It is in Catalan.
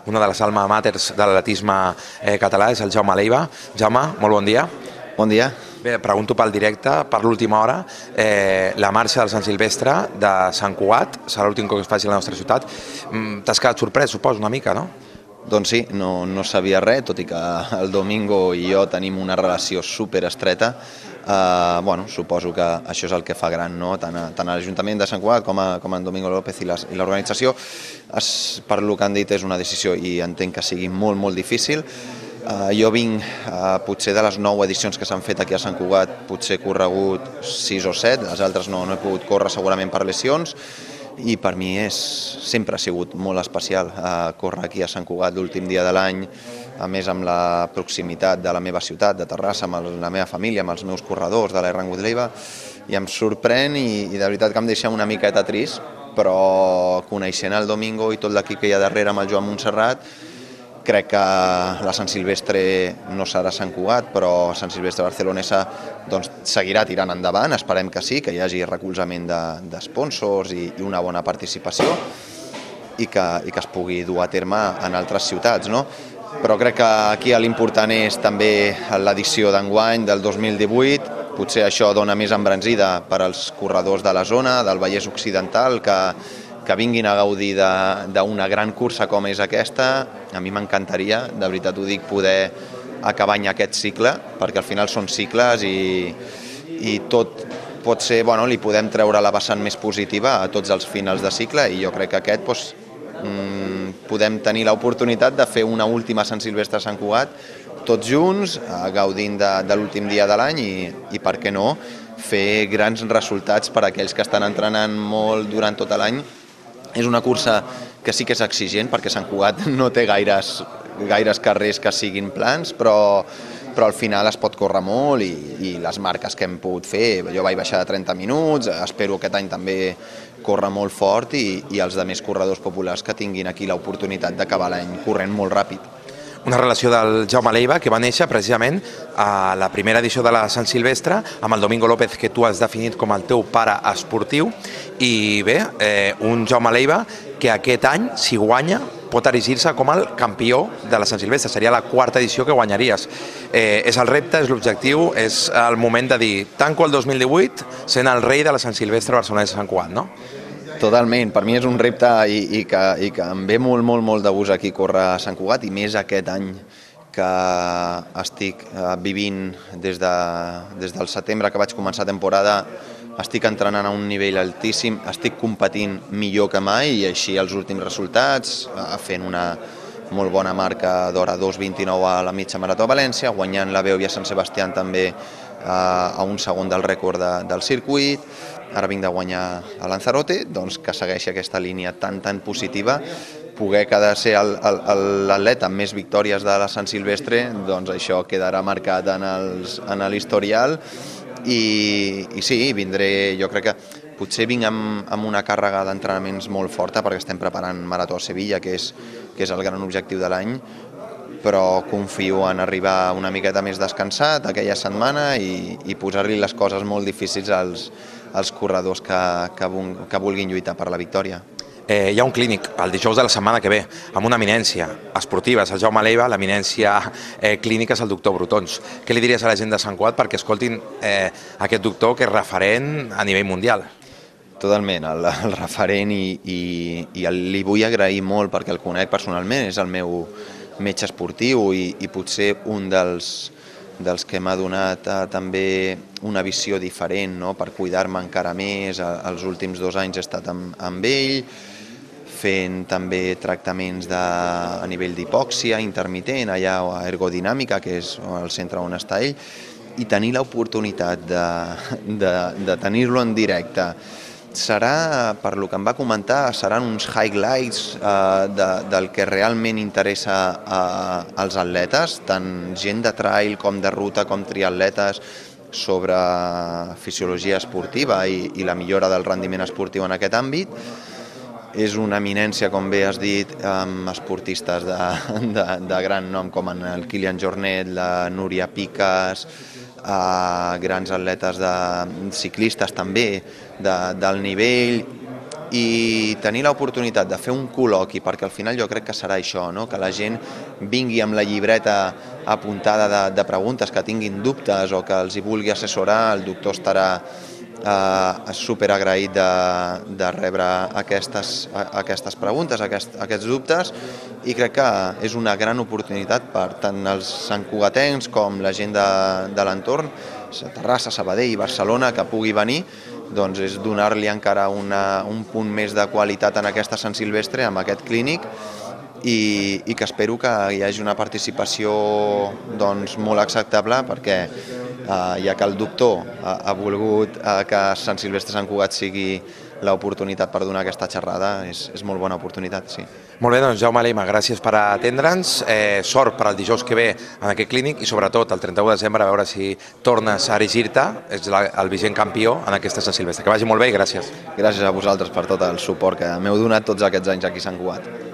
una de les alma maters de l'atletisme català, és el Jaume Leiva. Jaume, molt bon dia. Bon dia. Bé, pregunto pel directe, per l'última hora, la marxa del Sant Silvestre de Sant Cugat, serà l'últim cop que es faci a la nostra ciutat. T'has quedat sorprès, suposo, una mica, no? Doncs sí, no sabia res, tot i que el Domingo i jo tenim una relació superestreta. Suposo que això és el que fa gran, no? Tant a l'Ajuntament de Sant Cugat com a Domingo López i l'organització. Per lo que han dit és una decisió i entenc que sigui molt, molt difícil. Jo vinc potser de les 9 edicions que s'han fet aquí a Sant Cugat, potser he corregut 6 o 7, les altres no he pogut córrer segurament per lesions, i per mi sempre ha sigut molt especial córrer aquí a Sant Cugat l'últim dia de l'any, a més amb la proximitat de la meva ciutat, de Terrassa, amb la meva família, amb els meus corredors de l'Errang Leiva, i em sorprèn i de veritat que em deixa una miqueta trist, però coneixent el Domingo i tot l'equip que hi ha darrere amb el Joan Montserrat, crec que la Sant Silvestre no serà Sant Cugat, però Sant Silvestre barcelonesa seguirà tirant endavant, esperem que sí, que hi hagi recolzament d'esponsors i una bona participació i que es pugui dur a terme en altres ciutats, no? Però crec que aquí l'important és també l'edició d'enguany del 2018, potser això dona més embranzida per als corredors de la zona, del Vallès Occidental, que vinguin a gaudir d'una gran cursa com és aquesta. A mi m'encantaria, de veritat ho dic, poder acabar aquest cicle, perquè al final són cicles i tot pot ser, li podem treure la vessant més positiva a tots els finals de cicle, i jo crec que aquest podem tenir l'oportunitat de fer una última Sant Silvestre a Sant Cugat, tots junts, gaudint de l'últim dia de l'any i per què no, fer grans resultats per a aquells que estan entrenant molt durant tot l'any. És una cursa que sí que és exigent, perquè Sant Cugat no té gaires carrers que siguin plans, però al final es pot córrer molt i les marques que hem pogut fer, jo vaig baixar de 30 minuts, espero aquest any també córrer molt fort i els altres corredors populars que tinguin aquí l'oportunitat d'acabar l'any corrent molt ràpid. Una relació del Jaume Leiva que va néixer precisament a la primera edició de la Sant Silvestre amb el Domingo López, que tu has definit com el teu pare esportiu, i bé, un Jaume Leiva que aquest any, si guanya, pot erigir-se com el campió de la Sant Silvestre. Seria la 4ª edició que guanyaries. És el repte, és l'objectiu, és el moment de dir tanco el 2018 sent el rei de la Sant Silvestre barcelonesa Sant Cugat, no? Totalment, per mi és un repte i que em ve molt, molt, molt de gust aquí córrer a Sant Cugat, i més aquest any que estic vivint des del setembre que vaig començar temporada, estic entrenant a un nivell altíssim, estic competint millor que mai i així els últims resultats, fent una molt bona marca d'hora 2:29 a la mitja marató a València, guanyant la Beovia Sant Sebastià també a un segon del rècord del circuit. Ara vinc de guanyar a Lanzarote, doncs que segueixi aquesta línia tan positiva, poder quedar ser l'atleta amb més victòries de la Sant Silvestre, doncs això quedarà marcat en l'historial i sí, vindré, jo crec que potser vinc amb una càrrega d'entrenaments molt forta perquè estem preparant Marató a Sevilla, que és el gran objectiu de l'any, però confio en arribar una miqueta més descansat aquella setmana i posar-li les coses molt difícils als corredors que vulguin lluitar per la victòria. Hi ha un clínic el dijous de la setmana que ve amb una eminència esportiva, és el Jaume Leiva, l'eminència clínica és el doctor Brutons. Què li diries a la gent de Sant Cugat perquè escoltin aquest doctor que és referent a nivell mundial? Totalment, el referent, i li vull agrair molt perquè el conec personalment, és el meu metge esportiu i potser un dels que m'ha donat també una visió diferent, no? Per cuidar-me encara més. Els últims 2 anys he estat amb ell, fent també tractaments a nivell d'hipòxia intermitent, allà a ergodinàmica, que és el centre on està ell, i tenir l'oportunitat de tenir-lo en directe. Serà, per lo que em va comentar, seran uns highlights del que realment interessa als atletes, tant gent de trail com de ruta com triatletes, sobre fisiologia esportiva i la millora del rendiment esportiu en aquest àmbit. És una eminència, com bé has dit, amb esportistes de gran nom com el Kilian Jornet, la Núria Piques, grans atletes ciclistes també d'alt nivell, i tenir l'oportunitat de fer un col·loqui, perquè al final jo crec que serà això, no? Que la gent vingui amb la llibreta apuntada de preguntes, que tinguin dubtes o que els hi vulgui assessorar, el doctor estarà superagraït de rebre aquestes preguntes, aquests dubtes, i crec que és una gran oportunitat per tant els santcugatencs com la gent de l'entorn, Terrassa, Sabadell i Barcelona, que pugui venir, doncs és donar-li encara un punt més de qualitat en aquesta Sant Silvestre, amb aquest clínic, i que espero que hi hagi una participació doncs, molt acceptable, perquè ja que el doctor ha volgut que Sant Silvestre Sant Cugat sigui l'oportunitat per donar aquesta xerrada, és molt bona oportunitat, sí. Molt bé, doncs Jaume Leima, gràcies per atendre'ns, sort per al dijous que ve en aquest clínic i sobretot el 31 de desembre a veure si tornes a erigir-te, ets el vigent campió en aquesta Sant Silvestre. Que vagi molt bé i gràcies. Gràcies a vosaltres per tot el suport que m'heu donat tots aquests anys aquí a Sant Cugat.